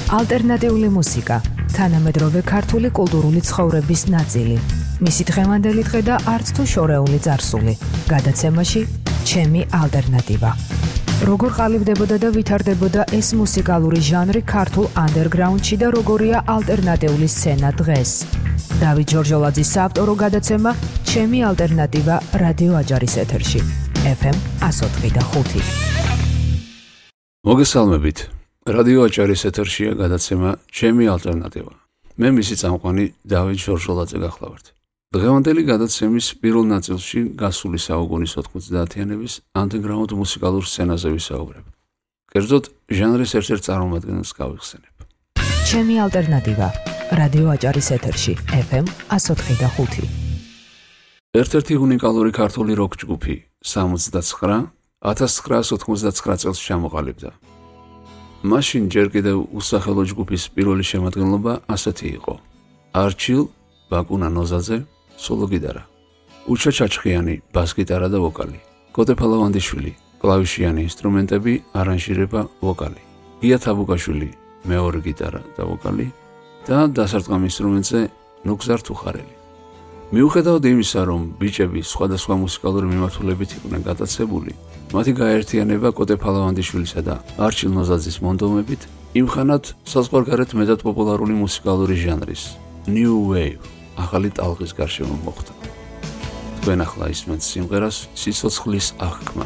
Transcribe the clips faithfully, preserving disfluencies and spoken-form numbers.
ალტერნატიული მუსიკა, თანამედროვე ქართული კულტურული ცხოვრების ნაწილი. მისი დღევანდელი დღე და არც თუ შორეული წარსული. გადაცემაში ჩემი ალტერნატივა. როგორ ყალიბდებოდა და ვითარდებოდა ეს მუსიკალური ჟანრი ქართულ ანდერგრაუნდში და როგორია ალტერნატიული სცენა დღეს. დავით ჯორჯოლაძის საავტორო გადაცემა ჩემი ალტერნატივა რადიო აჭარის ეთერში. ეფ ემ εκατო ოთხი და ხუთი. მოგესალმებით. რადიო აჭარის ეთერშია გადაცემა ჩემი ალტერნატივა. მე მისი წამყვანი დავით ჯორჯოლაძე გახლავართ. დღევანდელი გადაცემის პირველ ნაწილში გასული საუკუნის ოთხმოცდაათიანების ანდერგრაუნდ მუსიკალურ სცენაზე ვისაუბრებ. კერძოდ, ჟანრის ერთ-ერთ წარმომადგენელს გავიხსენებ. ჩემი ალტერნატივა რადიო აჭარის ეთერში ეფ ემ εκατო ოთხი და ხუთი. ერთ-ერთი უნიკალური ქართული როკ ჯგუფი სამოცდაცხრა ათას ცხრაას ოთხმოცდაცხრა წელს ჩამოყალიბდა. მაშინ ჯერ კიდევ უსახელო ჯგუფის პირველი შემადგენლობა ასეთი იყო: არჩილ, ბაკუნა ნოზაძე, სოლო გიტარა, უჩა ჩაჩხიანი, ბას-გიტარა და ვოკალი, კოტე ფალავანდიშვილი, კლავიშიანი ინსტრუმენტები, არანჟირება, ვოკალი, გია თაბუკაშვილი, მეორე გიტარა და ვოკალი და დასარტყამ ინსტრუმენტზე ნუგზარ თუხარელი. მიუხედავად იმისა, რომ ბიჭები სხვადასხვა მუსიკალური მიმართულებით იყვნენ გატაცებული, მათი გაერთიანება კოტე ფალავანდიშვილისა და არჩილ ნოზაძის მონდომებით იმხანად საზღვარგარეთ მეტად პოპულარული მუსიკალური ჟანრის New Wave ახალი ტალღის გარშემო მოხვდა. თქვენ ახლა ისმენთ სიმღერას სიცოცხლის აღქმა.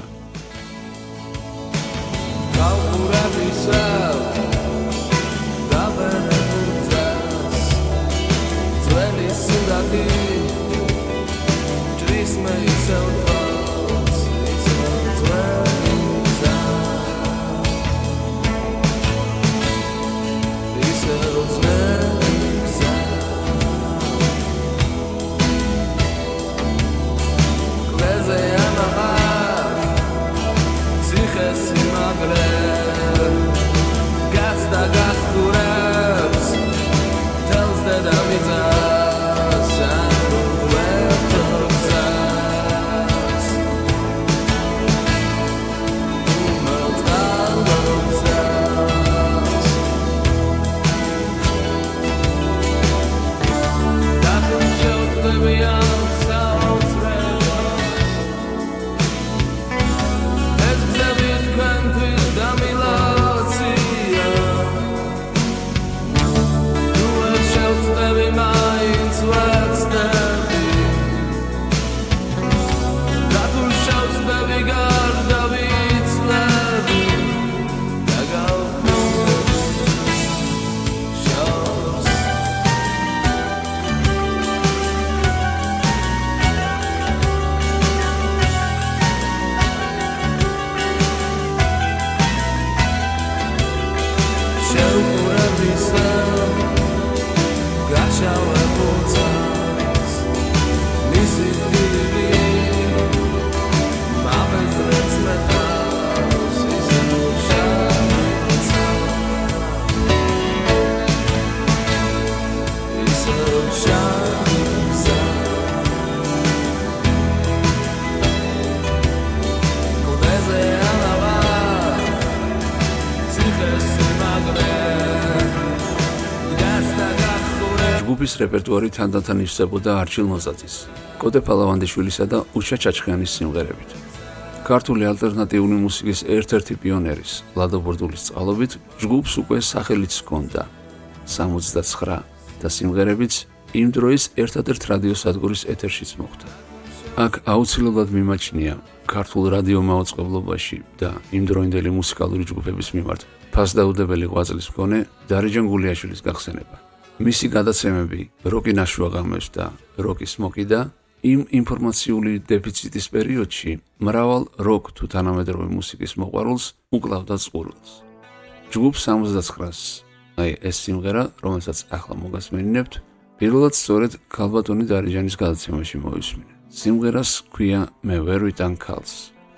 ჯგუფის რეპერტუარი თანდათან ივსებოდა არჩილ ნოზაძის, კოტე ფალავანდიშვილისა და უჩა ჩაჩხიანის სიმღერებით. ქართული ალტერნატიული მუსიკის ერთ-ერთი პიონერის, ლადო ბურდულის წყალობით, ჯგუფს უკვე სახელიც ჰქონდა სამოცდაცხრა და სიმღერებიც იმ დროის ერთადერთ რადიოსადგურის ეთერშიც მოხვდა. აქ აუცილებლად მიმაჩნია ქართულ რადიო მაუწყებლობაში და იმდროინდელი მუსიკალური ჯგუფების მიმართ ფასდაუდებელი ღვაწლის მქონე დარეჯან გულიაშვილის გახსენება. მისი გადაცემები როკი ნაშუა ღამეს და როკი სმოკიდა იმ ინფორმაციული დეფიციტის პერიოდში მრავალ როკ თუ თანამედროვე მუსიკის მოყვარულს უკლავდა წყურვილს. ჯგუფ სამოცდაცხრას, აი ეს სიმღერა, რომელსაც ახლა მოგასმენინებთ, პირველად სწორედ ქალბატონი დარეჯანის გადაცემაში მოვისმინე. სიმღერას ჰქვია მე ვერ ვიტან ქალს.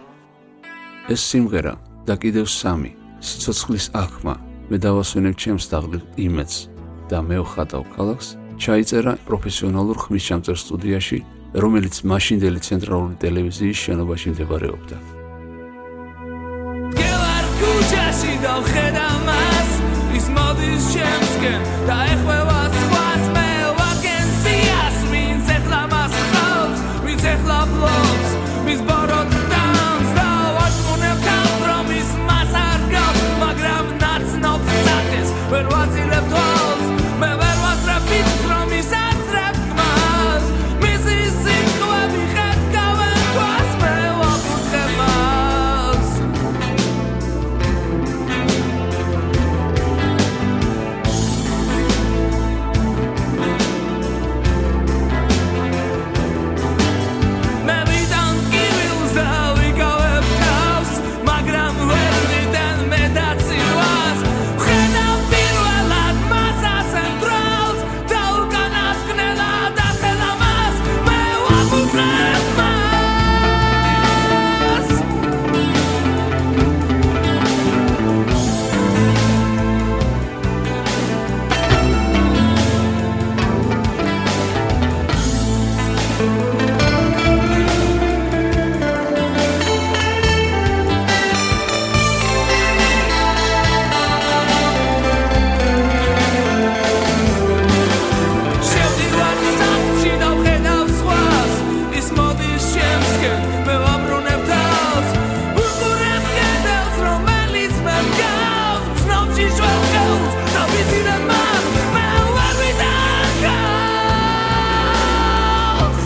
ეს სიმღერა და კიდევ სამი სიცოცხლის აღქმა, მე დავასვენებ ჩემს დაღლილ იმედს და მე ვხატავ ქალაქს, ჩაიწერა პროფესიონალურ ხმისჩამწერ სტუდიაში, რომელიც მაშინდელი ცენტრალური ტელევიზიის შენობაში მდებარეობდა. Kielar kuciasi do chedam mas, is modis შემსკენ და ეხება სხვას მე ვაგენ სიას ვინც ეხლა მას ხავს ვინც ეხლა ფლობს მის ბოროტ დანს და ვარწმუნებ თავს რომ ის მას არ გავს მაგრამ ნაცნობ სახეს ვერ ვაწილებ თვალს მე ვერ ვასწრებ ის რომ ის ასწრებ გმას მისი სიტყვები ხეთქავენ თვალს მე ვაფუძნებ მას მე ვიდან ტკივილს და ვიკავებ თავს მაგრამ ვერ ვიდან მე დაცილვას ვხედავ პირველად მას ასენ დროულს და უკანასკნელად ახლა მას მე ვაფუძნებ მას შევდივარ სახლში და ვხედავ სხვას ის მოდის შემსკენ მე ვაბრუნებ თავს ვუყურებ კედელს რომელიც მე მგავს ცნობში შვებს ხელს და ვიცინებ მას მე ვერ ვიდან გავს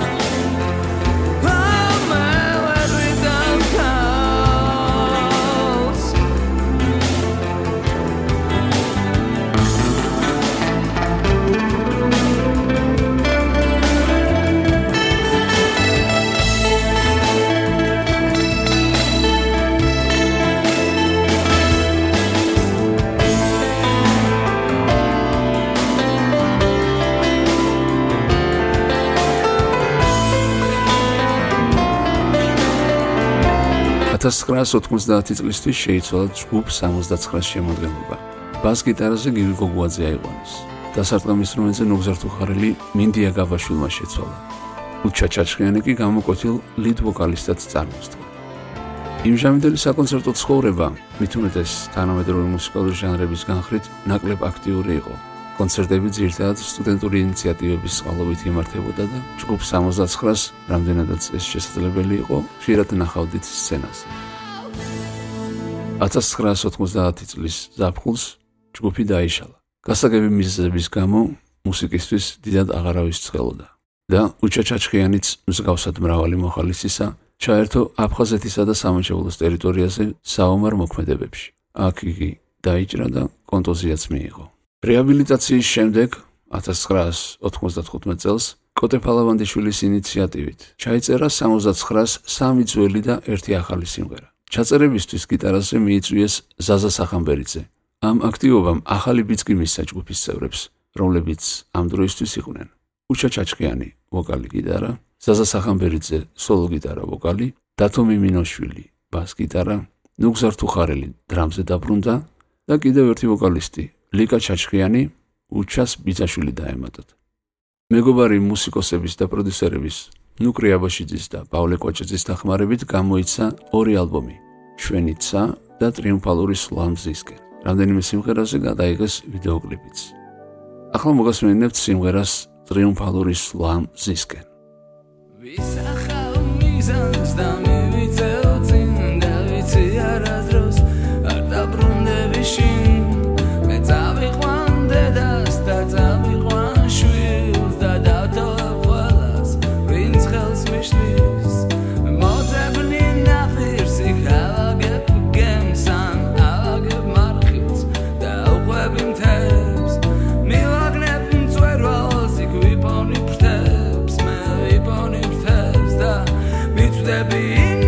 მე ვერ ვიდან გავს ათას ცხრაას ოთხმოცდაათი წლისთვის შეიცვალა ჯგუფ სამოცდაცხრას შემადგენლობა. ბას გიტარაზე გივი გოგუაძე აიყვანეს. დასარტყამ ინსტრუმენტზე ნუგზარ თუხარელი მინდია გაბაშვილმა შეცვალა. უჩა ჩაჩხიანი კი გამოკვეთილ ლიდ ვოკალისტად წარმოსდგა. იმჟამინდელი საკონცერტო ცხოვრება მით უმეტეს თანამედროვე მუსიკალური ჟანრების განხრით ნაკლებ აქტიური იყო. კონცერტები ძირითადად სტუდენტური ინიციატივების წყალობით იმართებოდა და ჯგუფ სამოცდაცხრას რამდენადაც ეს შესაძლებელი იყო, ხშირად ნახავდით სცენაზე. ათას ცხრაას ოთხმოცდაათი წლის ზაფხულს ჯგუფი დაიშალა. გასაგები მიზეზების გამო მუსიკისთვის დიდად აღარავის ცხელოდა და უჩა ჩაჩხიანიც მსგავსად მრავალი მოხალისისა ჩაერთო აფხაზეთისა და სამაჩაბლოს ტერიტორიაზე საომარ მოქმედებებში. აქ იგი დაიჭრა და კონტუზიაც მიიღო. რეაბილიტაციის შემდეგ ათას ცხრაას ოთხმოცდათხუთმეტ წელს კოტე ფალავანდიშვილის ინიციატივით ჩაიწერა სამოცდაცხრას სამი ძველი და ერთი ახალი სიმღერა. ჩაწერებისთვის გიტარაზე მიიწვიეს ზაზა სახამბერიძე. ამ აქტივობამ ახალი ბიძგი მისცა ჯგუფის წევრებს, რომლებიც ამ დროისთვის იყვნენ უჩა ჩაჩხიანი ვოკალი გიტარა, ზაზა სახამბერიძე სოლო გიტარა ვოკალი, დათო მიმინოშვილი ბას გიტარა, ნუგზარ თუხარელი დრამზე დაბრუნდა და კიდევ ერთი ვოკალისტი ლიკა ჩაჩხიანი უჩას ბიძაშვილი დაემატათ. მეგობარი მუსიკოსების და პროდიუსერების ნუკრი აბაშიძის და პავლე კვაჭაძის დახმარებით გამოიცა ორი ალბომი შვენიცა და ტრიუმფალური სვლა მზისკენ. რამდენიმე სიმღერაზე გადაიღეს ვიდეოკლიპიც. ახლა მოგასმენინებთ სიმღერას ტრიუმფალური სვლა მზისკენ. ვისახავ მიზანს და მივიწევ წინ და ვიცი არასდროს არ დაბრუნდები შინ მე წავიყვან დედას და წავიყვან შვილს და დავთვალებ ყველას ვინც ხელს მიშლის მოძებნი ნაპირს იქ ავაგებ გემსან ავაგებ მარხილს და უყვები მთებს მივაგნებ მწვერვალს იქ ვიპონი ფრთებს მე ვიპონი ფრთებს და მიწვდები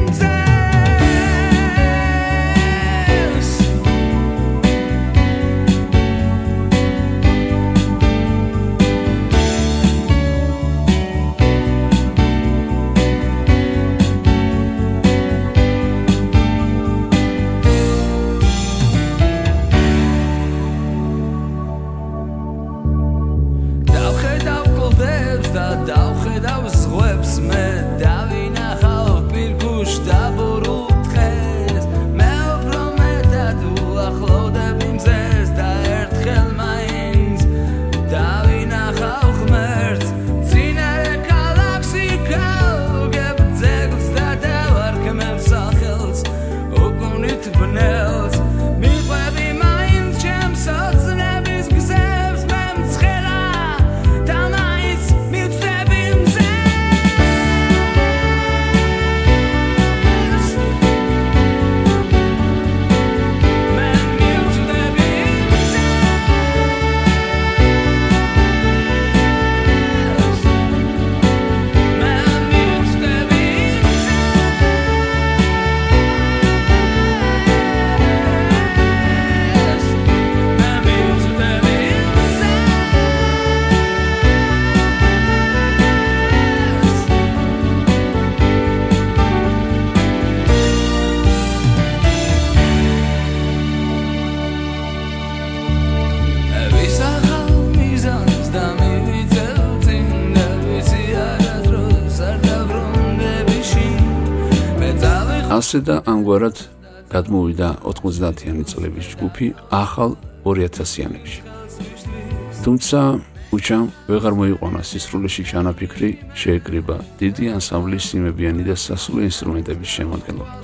ასე და ამგვარად გადმოვიდა ოთხმოცდაათიანი წლების ჯგუფი ახალ ორი ათასიანებში. თუმცა უჩამ ვეღარ მოიყვანა სისრულეში ჩანაფიქრი შეეკრიბა დიდი ანსამბლის სიმებიანი და სასულე ინსტრუმენტების შემადგენლობით.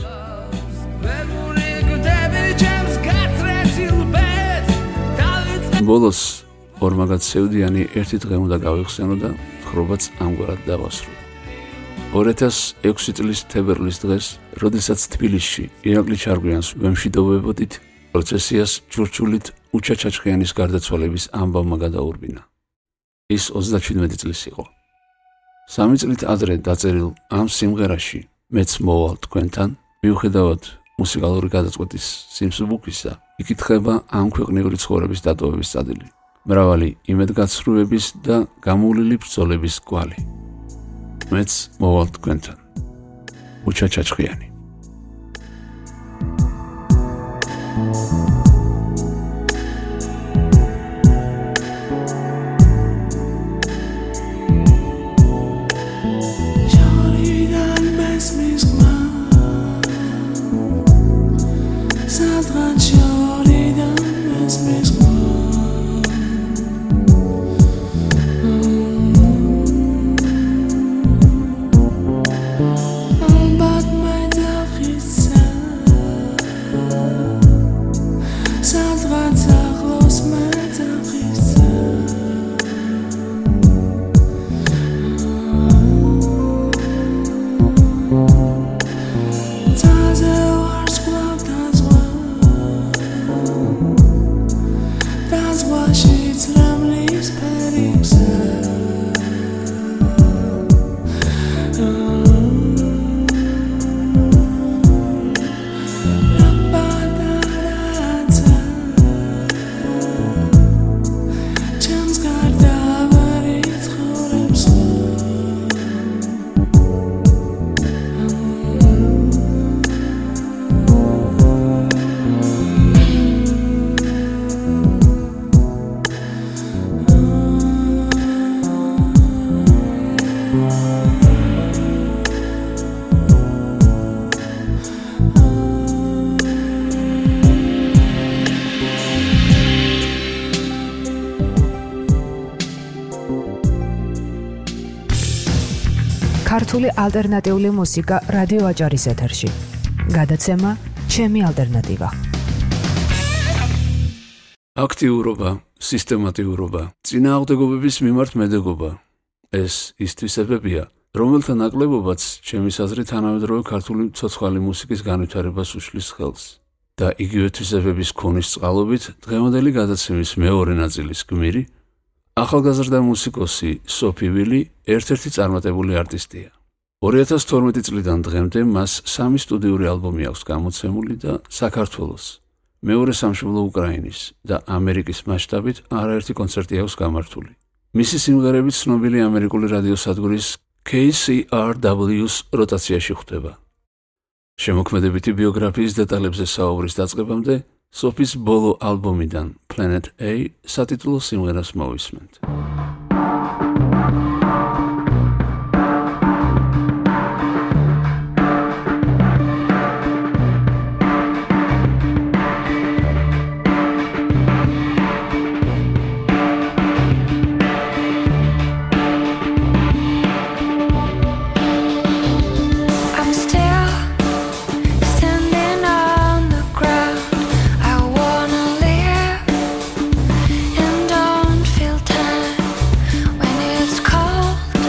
ბოლოს ორმაგად სევდიანი ერთი დღე უნდა გავიხსენო და ხრობაც ამგვარად დავასრულო. ორი ათას ექვსი წლის თებერვლის დღეს, როდესაც თბილისში ირაკლი ჩარგვიანს ვემშვიდობებოდით, პროცესიას ჯურჯულით უჩა ჩაჩხიანის გარდაცვალების ამბავმა გადაურბინა. ის ოცდაჩვიდმეტი წლის იყო. სამი წლით ადრე დაწერილ ამ სიმღერაში მეც მოვალ თქვენთან, მიუხედავად მუსიკალური გადაწყვეტის სიმსუბუქისა, იკითხება ამ ქვეყნიური ცხოვრების დატოვების წადილი, მრავალი იმედგაცრუების და გამოვლილი ბრძოლების კვალი. მეც მოვალ თქვენთან. უჩა ჩაჩხიანი. ქართული ალტერნატიული მუსიკა რადიო აჭარის ეთერში. გადაცემა ჩემი ალტერნატივა. აქტიურობა, სისტემატიურობა, წინააღმდეგობების მიმართ მედეგობა. ეს ის თვისებებია, რომელთა ნაკლებობაც ჩემი აზრით თანამედროვე ქართული ცოცხალი მუსიკის განვითარებას უშლის ხელს. და იგივე თვისებების ქონის წყალობით დღევანდელი გადაცემის მეორე ნაწილის გმირი ახალგაზრდა მუსიკოსი სოფი ვილი ერთ-ერთი წარმატებული არტისტია. ორი ათას თორმეტი წლიდან დღემდე მას სამი სტუდიური ალბომი აქვს გამოცემული და საქართველოს, მეორე სამშობლო უკრაინის და ამერიკის მასშტაბით არაერთი კონცერტი აქვს გამართული. მისი სიმღერები ცნობილი ამერიკული რადიოსადგურის K C R W-ს როტაციაში ხვდება. შემოქმედებითი ბიოგრაფიის დეტალებზე საუბრის დაწყებამდე სოფის ბოლო ალბომიდან Planet A სატიტულო სიმღერას მოვისმენთ. Feel time when it's cold.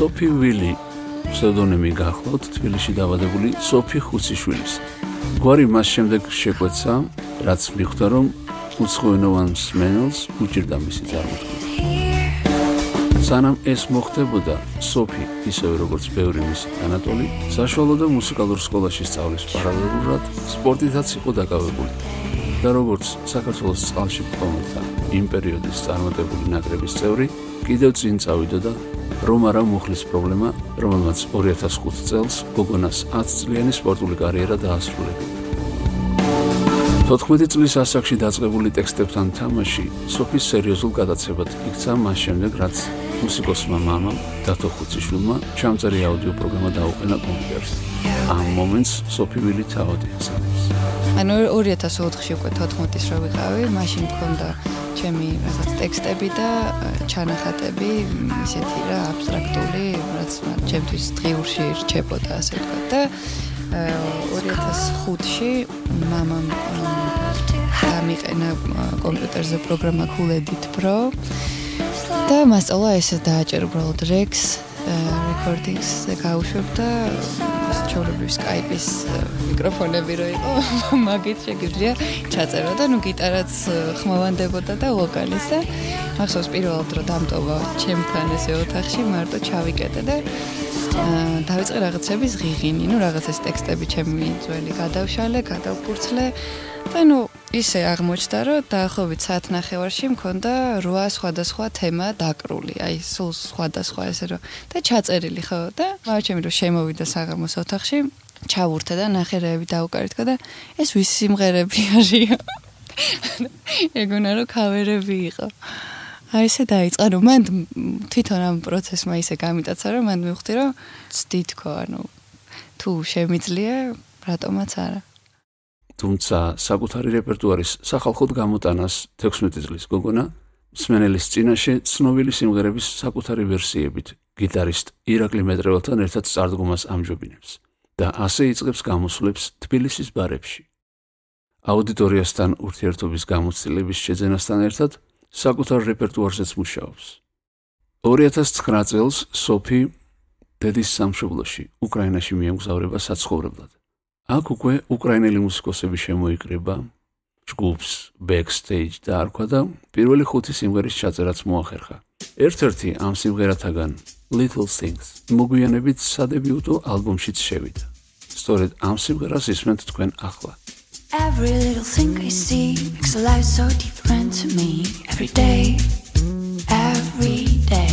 სოფი ვილი ფსევდონიმი გახლავთ თბილისში დაბადებული სოფი ხუციშვილის. გვარი მას შემდეგ შეკვეცა, რაც მიხვდა, რომ უცხოენოვან მსმენელს უჭირდა მისი წარმოთქმის. სანამ ეს მოხდებოდა, სოფი, ისევე როგორც ბევრი მისი თანატოლი, საშუალო და მუსიკალურ სკოლაში სწავლის პარალელურად სპორტითაც იყო დაკავებული. და როგორც საქართველოს წყალში პლომეთა იმ პერიოდის წარმატებული ნაკრების წევრი, კიდევ წინ წავიდოდა, რომ არა მუხლის პრობლემა, რომელმაც ორი ათას ხუთი წელს გოგონას ათი წლიანი სპორტული კარიერა დაასრულებია. თოთხმეტი წლის ასაკში დაწყებული ტექსტებთან თამაში სოფის სერიოზულ გადაცემად იქცა მას შემდეგ, რაც მუსიკოსმა მამამ დათო ხუციშვილმა ჩამწერი აუდიო პროგრამა დაუყენა კომპიუტერს. ამ მომენტს სოფი ვილი თავადი ასახავს. ანუ ორი ათას ოთხში უკვე თოთხმეტის რო ვიყავი, მაშინ მქონდა ჩემი რაღაც ტექსტები და ჩანახატები, ისეთი რა აბსტრაქტული, რაც ჩემთვის დღიურში რჩებოდა, ასე ვთქვათ და ორი ათას ხუთში მამამ დამიყენა კომპიუტერზე პროგრამა Cool Edit Pro და მასწავლა ესე დააჭერა უბრალოდ Rex recordings-ზე გავუშვებდა ჩაოლებრივ Skype-ის მიკროფონები რო იყო, მაგით შეგიძლია ჩაწერო და ნუ გიტარაც ხმოვანდებოდა და ვოკალის და ახსოვს პირველად რო დამტოვა ჩემთან ესე ოთახში მარტო ჩავიკეტე და დავიწყე რაღაცების ღიღინი, ნუ რაღაცას ტექსტები ჩემი ძველი გადავშალე, გადავფურცლე და ნუ ისე აღმოჩნდა, რომ დაახლოებით საათნახევარში მქონდა რვა სხვადასხვა თემა დაკრული, აი სულ სხვადასხვა ესე რომ და ჩაწერილი ხო და მოვაჩემი რომ შემოვიდა საღამოს ოთახში, ჩავურთე და ნახერეები დაუკარითქა და ეს ვის სიმღერები არისო? ეგონა რომ ქავერები იყო. აი ესე დაიწყა, რომ მან თვითონ ამ პროცესმა ისე გამიტაცა, რომ მან მივხვდი, რომ ცდი თქო, ანუ თუ შემიძლია, რატომაც არა. თუმცა საკუთარი რეპერტუარის სახალხოდ გამოტანას თექვსმეტი წლის გოგონა მსმენელის წინაშე ცნობილი სიმღერების საკუთარი ვერსიებით გიტარისტ ირაკლი მეტრეველთან ერთად წარდგომას ამჯობინებს და ასე იწყებს გამოსვლებს თბილისის ბარებში. აუდიტორიასთან ურთიერთობის გამოცდილების შეძენასთან ერთად საკუთარ რეპერტუარზეც მუშაობს. ორი ათას ცხრა წელს სოფი დედის სამშობლოში, უკრაინაში მიემგზავრება საცხოვრებლად. აქ უკვე უკრაინელი მუსიკოსები შემოიკრება, ჯგუფს backstage დაარქვა და პირველი ხუთი სიმღერის ჩაწერაც მოახერხა. ერთ-ერთი ამ სიმღერათაგან Little Things მოგვიანებით სადებიუტო ალბომშიც შევიდა. სწორედ ამ სიმღერას ისმენთ თქვენ ახლა. Every little thing I see makes a life so different to me. Every day, every day.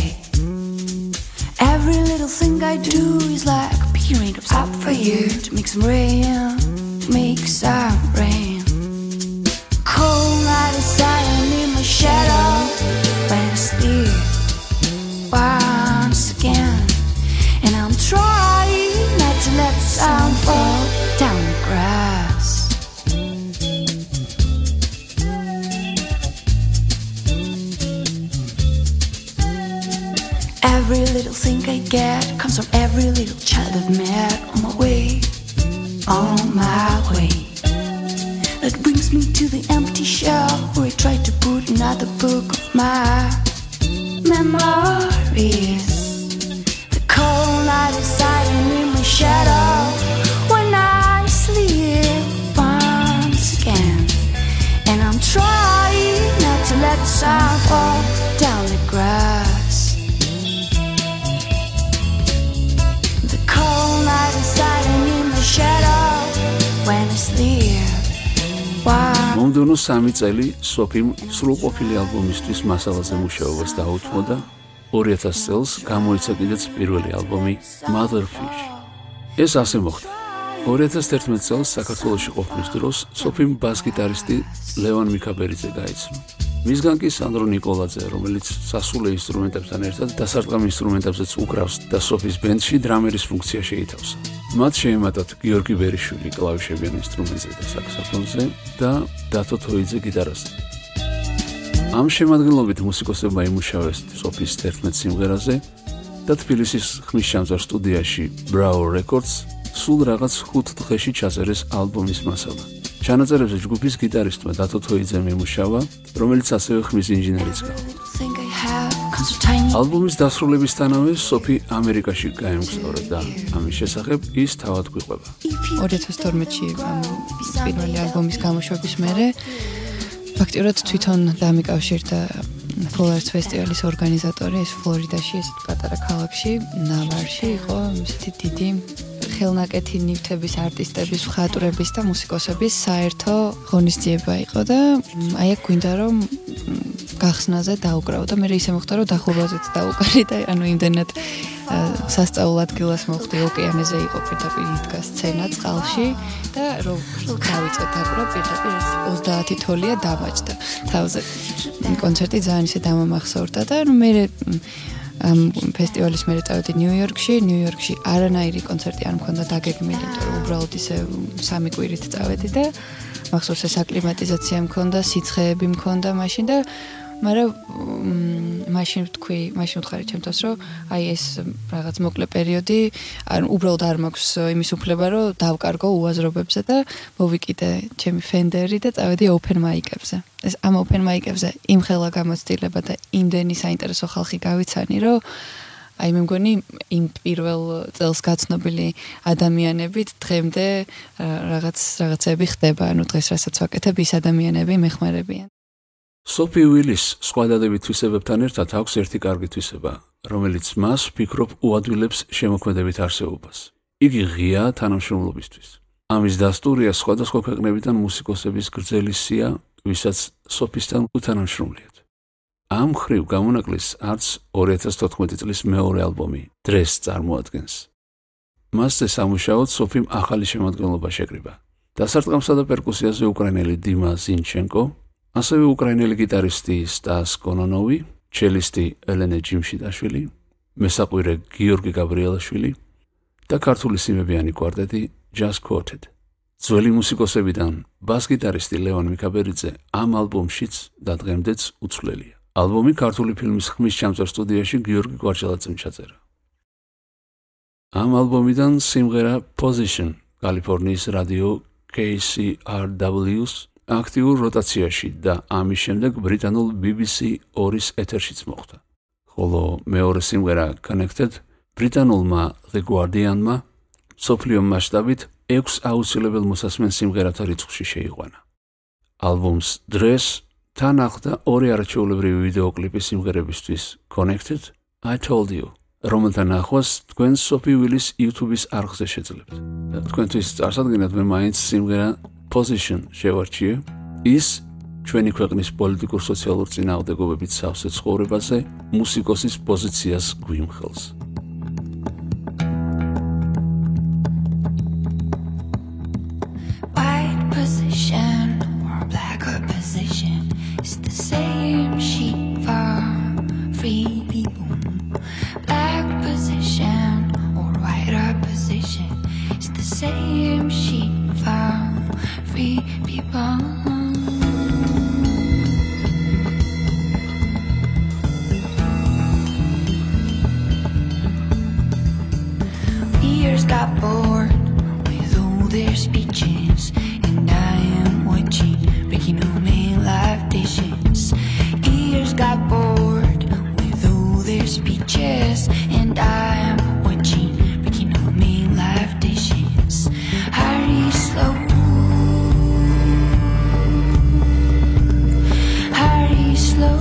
Every little thing I do is like a pea raindrops up for you to make some rain, make some rain. Cold night inside and in my shadow when I sleep once again. And I'm trying not to let the sun fall down the grass. Every little thing I get comes from every little child I've met on my way, on my way. That brings me to the empty shell where I try to put another book of my memories. The cold night inside and in my shadow when I sleep once again. And I'm trying not to let the sun fall down the grass. მომდევნო სამი წელი სოფიმ სრულყოფილი ალბომისთვის მასალაზე მუშაობას დაუთმო და ორი ათას წელს გამოიცა კიდეც პირველი ალბომი Motherfish. ეს ასე მოხდა. ორი ათას თერთმეტი წელს საქართველოში ყოფნის დროს სოფიმ ბას-გიტარისტი ლევან მიქაბერიძე გაიცნო. მისგან კი სანდრო ნიკოლაძე, რომელიც სასულე ინსტრუმენტებთან ერთად დასარტყამ ინსტრუმენტებზეც უკრავს და სოფის ბენდში დრამერის ფუნქცია შეითავსა. მათ შეემატათ გიორგი ბერიშვილი კლავიშებიან ინსტრუმენტზე და საქსოფონზე და დათო თოიძე გიტარაზე. ამ შემადგენლობით მუსიკოსებმა იმუშავეს სოფის თერთმეტ სიმღერაზე და თბილისის ხმისჩამწარ სტუდიაში Bravo Records სულ რაღაც ხუთ დღეში ჩაწერეს ალბომის მასალა. ჩანაწერებზე ჯგუფის გიტარისტმა დათო თოიძემ იმუშავა, რომელიც ასევე ხმის ინჟინერიც გახდა. thing I have comes so tiny. ალბომის დასრულებისთანავე სოფი ამერიკაში გაემგზავრა და ამის შესახებ ის თავად გვიყვება. ორი ათას თორმეტში პირველი ალბომის გამოშვების მერე ფაქტიურად თვითონ დამიკავშირდა Flowers ფესტივალის ორგანიზატორი ეს ფლორიდაში ესეთ პატარა ქალაქში ნავარში იყო ისეთი დიდი ხელნაკეთი ნივთების არტისტების მხატვრების და მუსიკოსების საერთო ღონისძიება იყო და აი აქ გვინდა რომ გახსნაზე დაუკრავ და მე ისე მოხდა რომ დახურვაზეც დაუკარი და ანუ იმდენად სასწაულ ადგილას მოხდი ოკეანეზე იყო პირდაპირ იდგა სცენა წყალში და რომ დავიწყე დაკვრა პირდაპირ ოცდაათი თოლია დამაჯდა თავზე კონცერტი ძალიან ისე დამამახსოვრდა და მე ამ ფესტივალის მერე წავედი ნიუ-იორკში ნიუ-იორკში არანაირი კონცერტი არ მქონდა დაგეგმილი იმიტომ რომ უბრალოდ ისე სამი კვირით წავედი და მახსოვს ეს აკლიმატიზაცია მქონდა სიცხეები მქონდა მაშინ და მაგრამ მაშინ ვთქვი, მაშინ ვთხარი ჩემთვის, რომ აი ეს რაღაც მოკლე პერიოდი, ანუ უბრალოდ არ მაქვს იმის უფლება, რომ დავკარგო უაზრობებზე და მოვიკიდე ჩემი ფენდერი და წავედი open mic-ებზე. ეს ამ open mic-ებზე იმხელა გამოცდილება და იმდენი საინტერესო ხალხი გავიცანი, რომ აი მე მგონი იმ პირველ წელს გაცნობილი ადამიანებით დღემდე რაღაც რაღაცები ხდება, ანუ დღეს რასაც ვაკეთებ, ის ადამიანები მეხმარებიან. სოფი უილის სხვა დადებით თვისებებთან ერთად აქვს ერთი კარგი თვისება, რომელიც მას ვფიქრობ უადვილებს შემოქმედებით არსებობას. იგი ღია თანამშრომლობისთვის. ამის დასტურია სხვადასხვა ქვეყნებიდან მუსიკოსების გრძელი სია, ვისაც სოფისთან უთანამშრომლიათ. ამ ხრივ გამონაკლისს არც ორი ათას თოთხმეტი წლის მეორე ალბომი დრეს წარმოადგენს. მასზე სამუშაოდ სოფიმ ახალი შემადგენლობა შეკრიბა. დასარტყამსა და პერკუსიაზე უკრაინელი დიმა ზინჩენკო, ასევე უკრაინელი გიტარისტი სტას კონონოვი, ჩელისტი ელენე ჯიმშიდაშვილი, მესაყვირე გიორგი გაბრიელაშვილი და ქართული სიმებიანი კვარტეტი Just Quoted. ძველი მუსიკოსებიდან ბას-გიტარისტი ლევან მიქაბერიძე ამ ალბომშიც და დღემდეც უცვლელია. ალბომი ქართული ფილმის ხმის ჩამწერ სტუდიაში გიორგი კვარჩელაძემ ჩაწერა. ამ ალბომიდან სიმღერა Position კალიფორნიის რადიო K C R W-ს აქტიურ როტაციაში და ამის შემდეგ ბრიტანულ B B C ორის ეთერშიც მოხვდა. ხოლო მეორე სიმღერა Connected ბრიტანულმა The Guardian-მა მსოფლიო მასშტაბით ექვს აუცილებელ მოსასმენ სიმღერათა რიცხვში შეიყვანა. ალბომს დღეს თან ახლდა ორი არაჩვეულებრივი ვიდეოკლიპი სიმღერებისთვის Connected, I Told You, რომელთა ნახვას თქვენ სოფი უილის YouTube-ის არხზე შეძლებთ. თქვენთვის წარსადგენად მე მაინც სიმღერა Position შევარჩიე, ის ჩვენი ქვეყნის პოლიტიკურ სოციალურ წინააღმდეგობებით სავსე ცხოვრებაზე მუსიკოსის პოზიციას გვიმხელს. White position or black position is the same sheet for free people. Black position or white position is the same sheet for free people. Ears got bored with all their speeches, and I am watching breaking all main life dishes. Ears got bored with all their speeches, and I am watching breaking all main life dishes. Hurry slow. Slow.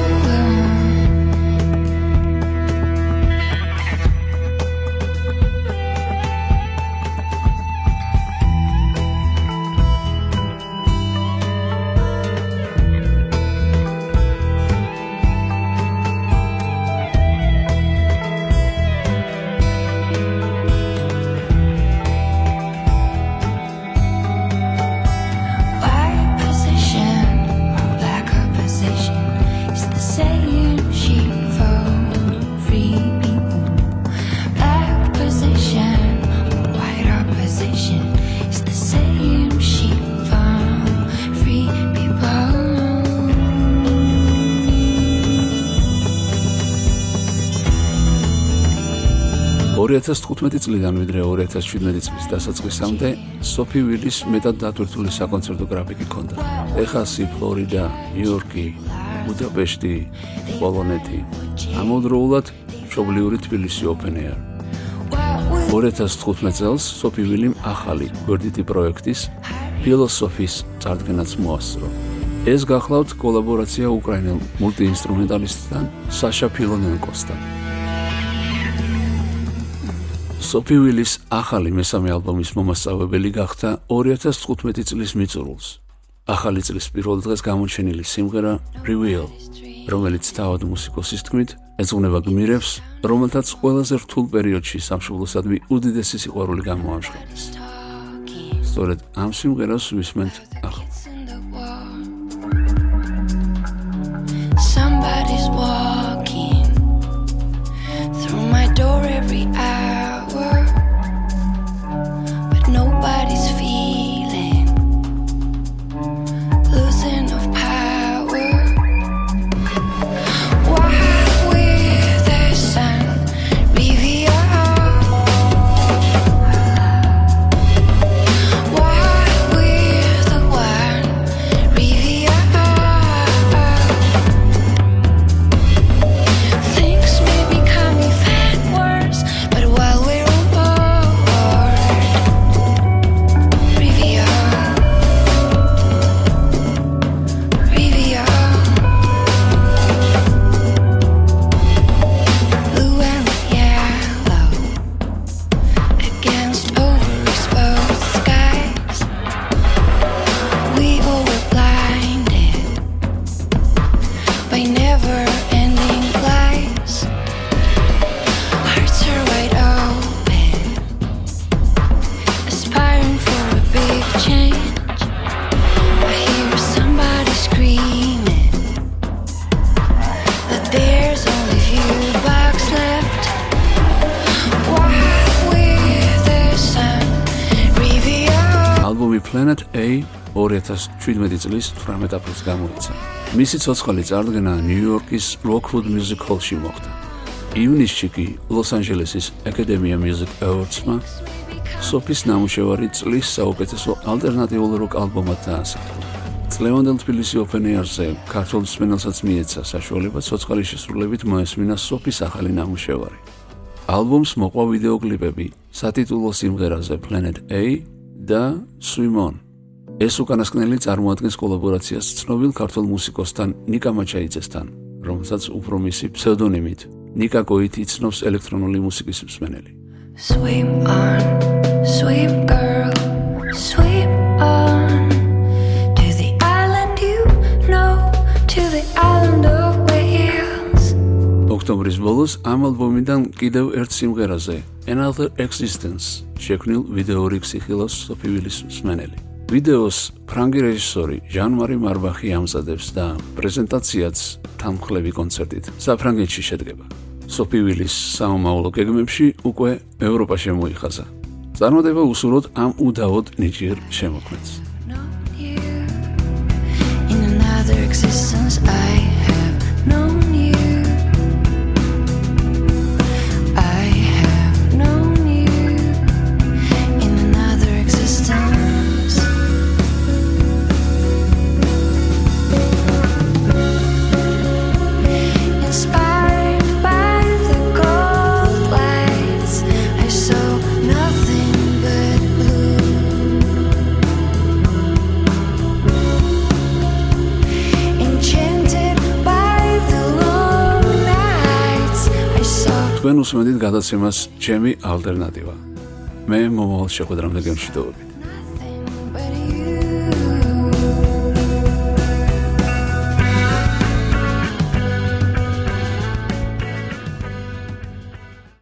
ორი ათას თხუთმეტი წლიდან ვიდრე ორი ათას შვიდმეტი წლის დასაწყისამდე სოფი უილის მეტად დატვირთული საკონცერტო გრაფიკი ჰქონდა. ტეხასი, ფლორიდა, ნიუ-იორკი, ბუდაპეშტი, პოლონეთი, ამავდროულად მშობლიური თბილისი Open Air. ორი ათას თხუთმეტ წელს სოფი ვილიმ ახალი გვერდითი პროექტის ფილოსოფიის წარდგენაც მოასწრო. ეს გახლავთ კოლაბორაცია უკრაინელ მულტიინსტრუმენტალისტთან საშა ფილონენკოსთან. სოფი ვილის ახალი მესამე ალბომის მომასწავლებელი გახდა ორი ათას თხუთმეტი წლის მიწურულს. ახალი წლის პირველ დღეს გამოჩენილი სიმღერა Reveal, რომელიც თავად მუსიკოსის თქმით ეძღვნება გმირებს, რომელთაც ყველაზე რთულ პერიოდში სამშობლოსადმი უდიდესი სიყვარული გამოამჟღავნეს. სწორედ ამ სიმღერას ვისმენთ ახლა. Somebody's walking through my door every hour, but nobody's feeling losing of power. Why with the sun reveal? Why with the one reveal? Things may be coming fat worse, but while we're apart, reveal, reveal. Blue and yellow against overexposed skies. We all were blinded by never-ending lies. Hearts are wide open, aspiring for a big change. I hear somebody screaming that there's only few bucks left. Why with the sun reveal? ალბომი Planet A ორი ათას შვიდმეტი წლის თვრამეტ აპრილს გამოიცა. მისი ცოცხალი წარდგენა ნიუ-იორკის Rockwood Music Hall-ში მოხდა. ივნისში კი ლოს-ანჯელესის Academy Music Awards-მა სოფის ნამუშევარი წლის საუკეთესო ალტერნატიულ როკ ალბომად დაასახელა. წლევანდელ თბილისი Open Air-ზე ქართულ მსმენელსაც მიეცა საშუალება ცოცხალი შესრულებით მოესმინა სოფის ახალი ნამუშევარი. ალბომს მოყვა ვიდეოკლიპები სატიტულო სიმღერაზე Planet A და Swim On. ეს უკანასკნელი წარმოადგენს კოლაბორაციას ცნობილ ქართულ მუსიკოსთან ნიკა მაჩაიძესთან, რომელსაც უფრო მისი ფსევდონიმით ნიკა გოით იცნობს ელექტრონული მუსიკის მსმენელი. Swim on, swim girl, swim on to the island you know, to the island of Wales. ოქტომბრის ბოლოს ამ ალბომიდან კიდევ ერთ სიმღერაზე Another Existence შექმნილ ვიდეორიგს იხილავს სოფი ვილის მსმენელი. ვიდეოს ფრანგი რეჟისორი ჟან-მარი მარბახი ამზადებს და პრეზენტაციაც თანმხლები კონცერტით საფრანგეთში შედგება. სოფი ვილის საომავლო გეგმებში უკვე ევროპა შემოიხაზა. წარმოდება უსურვოთ ამ უდავოდ ნიჭიერ შემოქმედს. Known you in another existence. I have known you. I have known you in another existence. Inspired by the gold lights, I saw nothing but blue. Enchanted by the long nights, I saw. თქვენ უსმენთ გადაცემას ჩემი ალტერნატივა. მე მომავალ შეხვედრამდე გემშვიდობებით.